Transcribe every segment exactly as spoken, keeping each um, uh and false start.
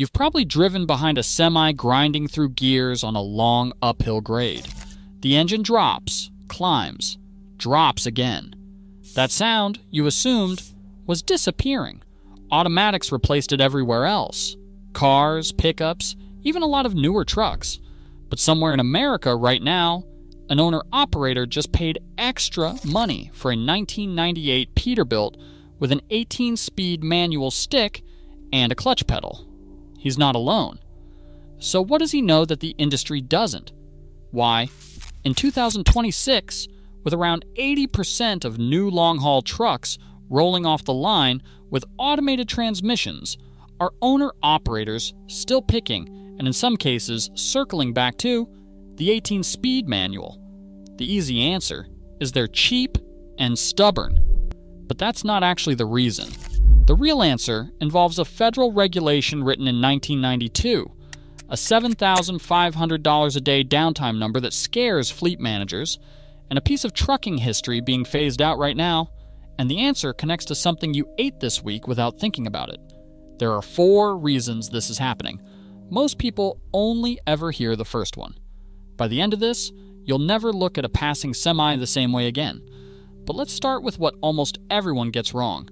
You've probably driven behind a semi grinding through gears on a long uphill grade. The engine drops, climbs, drops again. That sound, you assumed, was disappearing. Automatics replaced it everywhere else. Cars, pickups, even a lot of newer trucks. But somewhere in America right now, an owner-operator just paid extra money for a nineteen ninety-eight Peterbilt with an eighteen-speed manual stick and a clutch pedal. He's not alone. So what does he know that the industry doesn't? Why, in two thousand twenty-six, with around eighty percent of new long-haul trucks rolling off the line with automated transmissions, are owner-operators still picking, and in some cases circling back to, the eighteen-speed manual? The easy answer is they're cheap and stubborn. But that's not actually the reason. The real answer involves a federal regulation written in nineteen ninety-two, a seven thousand five hundred dollars a day downtime number that scares fleet managers, and a piece of trucking history being phased out right now, and the answer connects to something you ate this week without thinking about it. There are four reasons this is happening. Most people only ever hear the first one. By the end of this, you'll never look at a passing semi the same way again. But let's start with what almost everyone gets wrong.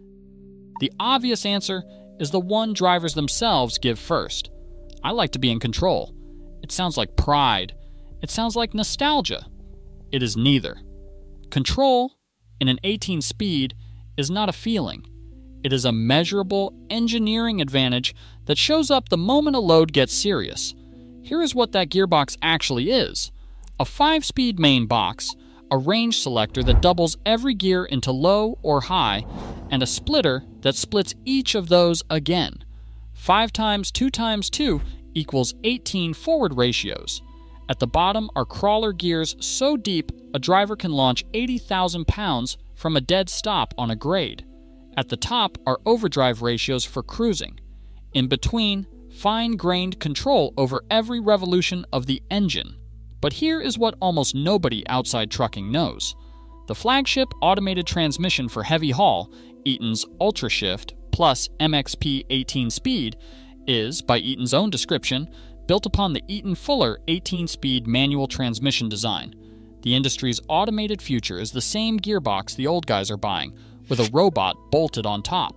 The obvious answer is the one drivers themselves give first. I like to be in control. It sounds like pride. It sounds like nostalgia. It is neither. Control, in an eighteen speed, is not a feeling. It is a measurable engineering advantage that shows up the moment a load gets serious. Here is what that gearbox actually is. A five-speed main box, a range selector that doubles every gear into low or high, and a splitter that splits each of those again. five times two times two equals eighteen forward ratios. At the bottom are crawler gears so deep a driver can launch eighty thousand pounds from a dead stop on a grade. At the top are overdrive ratios for cruising. In between, fine-grained control over every revolution of the engine. But here is what almost nobody outside trucking knows. The flagship automated transmission for heavy haul, Eaton's UltraShift plus M X P eighteen speed, is, by Eaton's own description, built upon the Eaton Fuller eighteen-speed manual transmission design. The industry's automated future is the same gearbox the old guys are buying, with a robot bolted on top.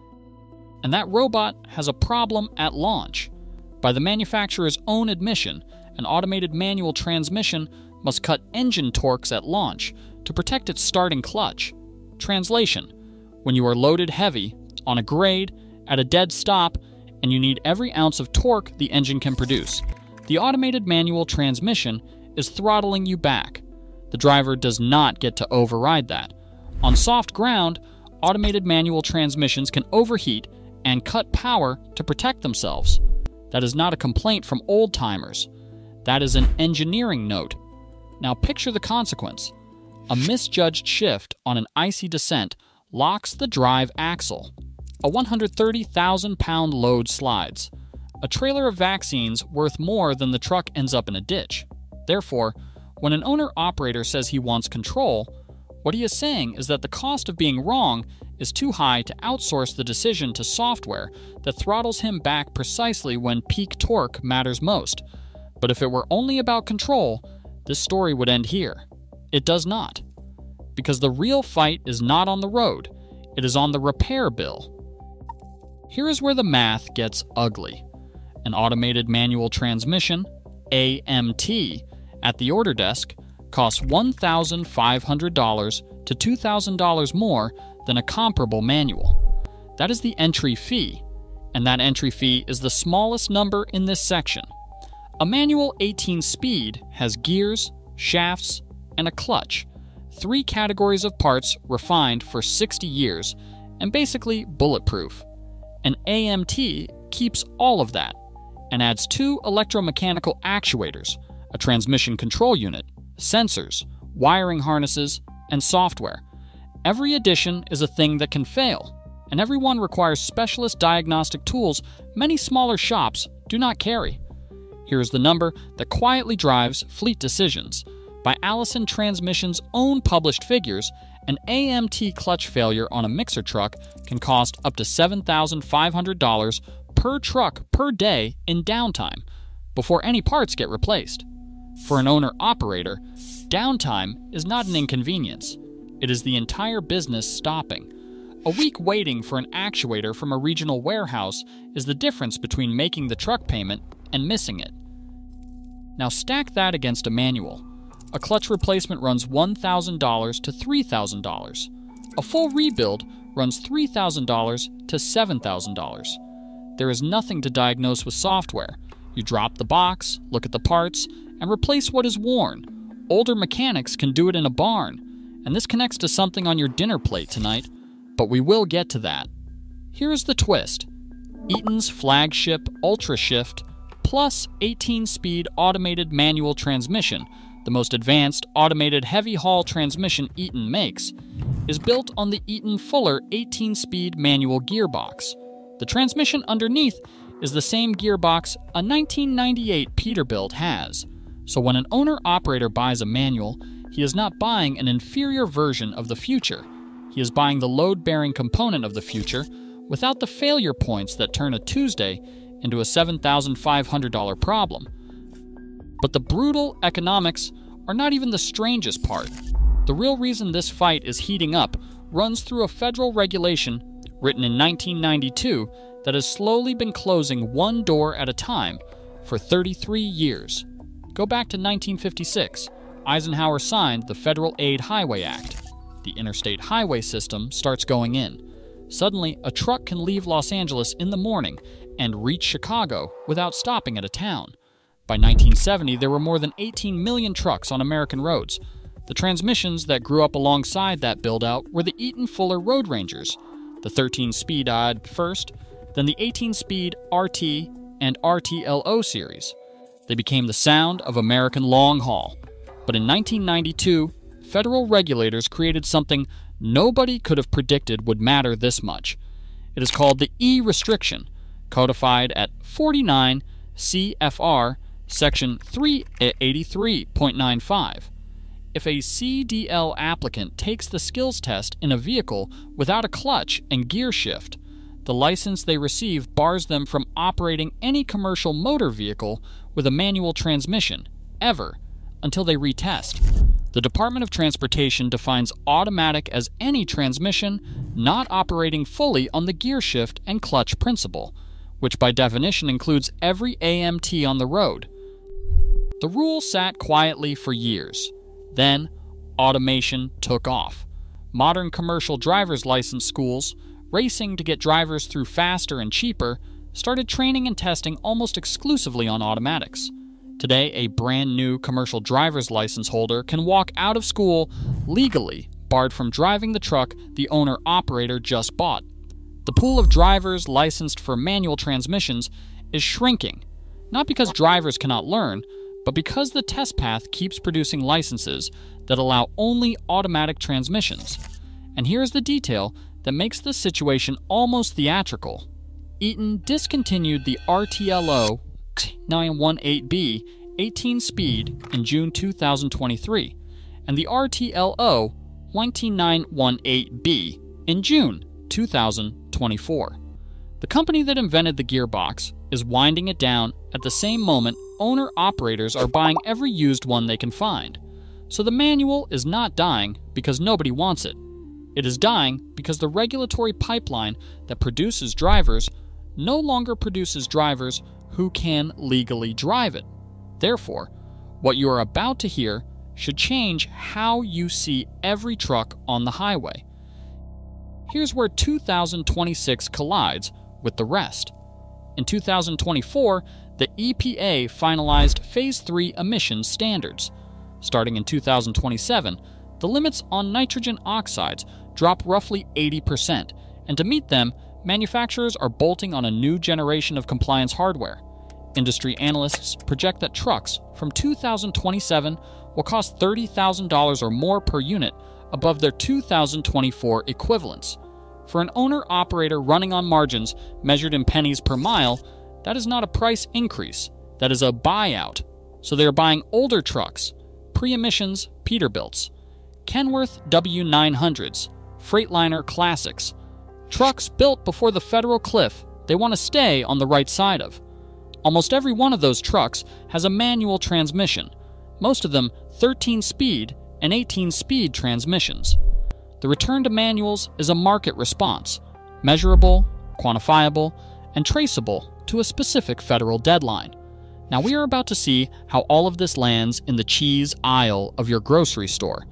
And that robot has a problem at launch. By the manufacturer's own admission, an automated manual transmission must cut engine torques at launch to protect its starting clutch. Translation: when you are loaded heavy, on a grade, at a dead stop, and you need every ounce of torque the engine can produce, the automated manual transmission is throttling you back. The driver does not get to override that. On soft ground, automated manual transmissions can overheat and cut power to protect themselves. That is not a complaint from old-timers. That is an engineering note. Now picture the consequence. A misjudged shift on an icy descent locks the drive axle. A one hundred thirty thousand pound load slides. A trailer of vaccines worth more than the truck ends up in a ditch. Therefore, when an owner-operator says he wants control, what he is saying is that the cost of being wrong is too high to outsource the decision to software that throttles him back precisely when peak torque matters most. But if it were only about control, this story would end here. It does not. Because the real fight is not on the road, it is on the repair bill. Here is where the math gets ugly. An automated manual transmission, A M T, at the order desk costs one thousand five hundred dollars to two thousand dollars more than a comparable manual. That is the entry fee, and that entry fee is the smallest number in this section. A manual eighteen speed has gears, shafts, and a clutch, three categories of parts refined for sixty years, and basically bulletproof. An A M T keeps all of that, and adds two electromechanical actuators, a transmission control unit, sensors, wiring harnesses, and software. Every addition is a thing that can fail, and every one requires specialist diagnostic tools many smaller shops do not carry. Here is the number that quietly drives fleet decisions. By Allison Transmission's own published figures, an A M T clutch failure on a mixer truck can cost up to seven thousand five hundred dollars per truck per day in downtime before any parts get replaced. For an owner-operator, downtime is not an inconvenience. It is the entire business stopping. A week waiting for an actuator from a regional warehouse is the difference between making the truck payment and missing it. Now stack that against a manual. A clutch replacement runs one thousand dollars to three thousand dollars. A full rebuild runs three thousand dollars to seven thousand dollars. There is nothing to diagnose with software. You drop the box, look at the parts, and replace what is worn. Older mechanics can do it in a barn, and this connects to something on your dinner plate tonight, but we will get to that. Here's the twist. Eaton's flagship UltraShift Plus eighteen-speed automated manual transmission, the most advanced automated heavy-haul transmission Eaton makes, is built on the Eaton Fuller eighteen-speed manual gearbox. The transmission underneath is the same gearbox a nineteen ninety-eight Peterbilt has. So when an owner-operator buys a manual, he is not buying an inferior version of the future. He is buying the load-bearing component of the future without the failure points that turn a Tuesday into a seven thousand five hundred dollars problem. But the brutal economics are not even the strangest part. The real reason this fight is heating up runs through a federal regulation written in nineteen ninety-two that has slowly been closing one door at a time for thirty-three years. Go back to nineteen fifty-six. Eisenhower signed the Federal Aid Highway Act. The interstate highway system starts going in. Suddenly, a truck can leave Los Angeles in the morning and reach Chicago without stopping at a town. By nineteen seventy, there were more than eighteen million trucks on American roads. The transmissions that grew up alongside that build-out were the Eaton Fuller Road Rangers, the thirteen-speed odd first, then the eighteen-speed R T and R T L O series. They became the sound of American long haul. But in nineteen ninety-two, federal regulators created something nobody could have predicted would matter this much. It is called the E-restriction, codified at forty-nine C F R section three eighty-three point nine five. If a C D L applicant takes the skills test in a vehicle without a clutch and gear shift, the license they receive bars them from operating any commercial motor vehicle with a manual transmission, ever, until they retest. The Department of Transportation defines automatic as any transmission not operating fully on the gear shift and clutch principle, which by definition includes every A M T on the road. The rule sat quietly for years. Then, automation took off. Modern commercial driver's license schools, racing to get drivers through faster and cheaper, started training and testing almost exclusively on automatics. Today, a brand new commercial driver's license holder can walk out of school legally, barred from driving the truck the owner-operator just bought. The pool of drivers licensed for manual transmissions is shrinking, not because drivers cannot learn, but because the test path keeps producing licenses that allow only automatic transmissions. And here's the detail that makes the situation almost theatrical. Eaton discontinued the R T L O nine eighteen B eighteen-speed in June two thousand twenty-three, and the R T L O nineteen eighteen B in June two thousand twenty-four. The company that invented the gearbox is winding it down at the same moment owner-operators are buying every used one they can find. So the manual is not dying because nobody wants it. It is dying because the regulatory pipeline that produces drivers no longer produces drivers who can legally drive it. Therefore, what you are about to hear should change how you see every truck on the highway. Here's where two thousand twenty-six collides with the rest. In two thousand twenty-four, the E P A finalized Phase three emissions standards. Starting in two thousand twenty-seven, the limits on nitrogen oxides drop roughly eighty percent, and to meet them, manufacturers are bolting on a new generation of compliance hardware. Industry analysts project that trucks from two thousand twenty-seven will cost thirty thousand dollars or more per unit above their two thousand twenty-four equivalents. For an owner-operator running on margins measured in pennies per mile, that is not a price increase, that is a buyout. So they are buying older trucks, pre-emissions Peterbilts, Kenworth W nine hundreds, Freightliner Classics, trucks built before the federal cliff they want to stay on the right side of. Almost every one of those trucks has a manual transmission, most of them thirteen-speed and eighteen-speed transmissions. The return to manuals is a market response, measurable, quantifiable, and traceable to a specific federal deadline. Now we are about to see how all of this lands in the cheese aisle of your grocery store.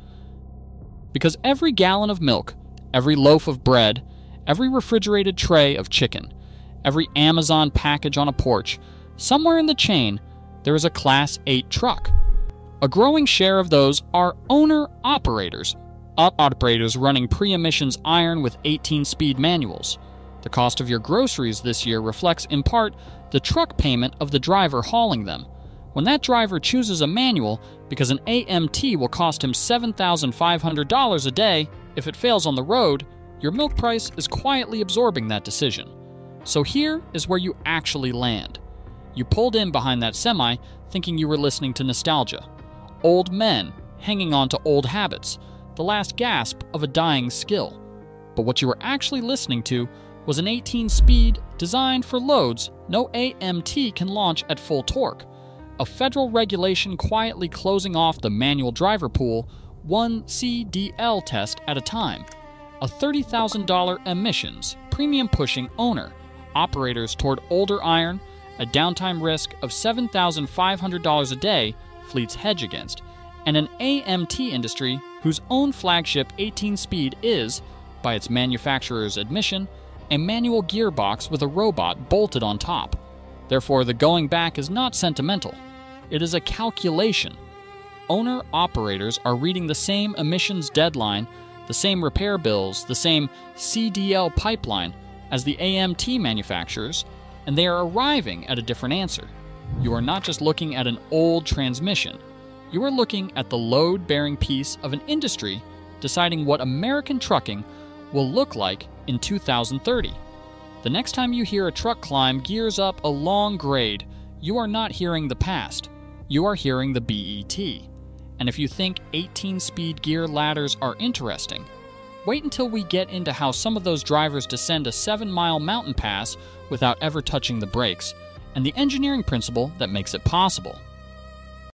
Because every gallon of milk, every loaf of bread, every refrigerated tray of chicken, every Amazon package on a porch, somewhere in the chain, there is a Class eight truck. A growing share of those are owner-operators, operators running pre-emissions iron with eighteen-speed manuals. The cost of your groceries this year reflects, in part, the truck payment of the driver hauling them. When that driver chooses a manual because an A M T will cost him seven thousand five hundred dollars a day if it fails on the road, your milk price is quietly absorbing that decision. So here is where you actually land. You pulled in behind that semi thinking you were listening to nostalgia. Old men hanging on to old habits, the last gasp of a dying skill. But what you were actually listening to was an eighteen-speed designed for loads no A M T can launch at full torque. A federal regulation quietly closing off the manual driver pool one C D L test at a time. A thirty thousand dollars emissions, premium-pushing owner, operators toward older iron, a downtime risk of seven thousand five hundred dollars a day fleets hedge against, and an A M T industry whose own flagship eighteen-speed is, by its manufacturer's admission, a manual gearbox with a robot bolted on top. Therefore, the going back is not sentimental. It is a calculation. Owner-operators are reading the same emissions deadline, the same repair bills, the same C D L pipeline as the A M T manufacturers, and they are arriving at a different answer. You are not just looking at an old transmission. You are looking at the load-bearing piece of an industry deciding what American trucking will look like in two thousand thirty. The next time you hear a truck climb gears up a long grade, you are not hearing the past. You are hearing the B E T. And if you think eighteen-speed gear ladders are interesting, wait until we get into how some of those drivers descend a seven-mile mountain pass without ever touching the brakes, and the engineering principle that makes it possible.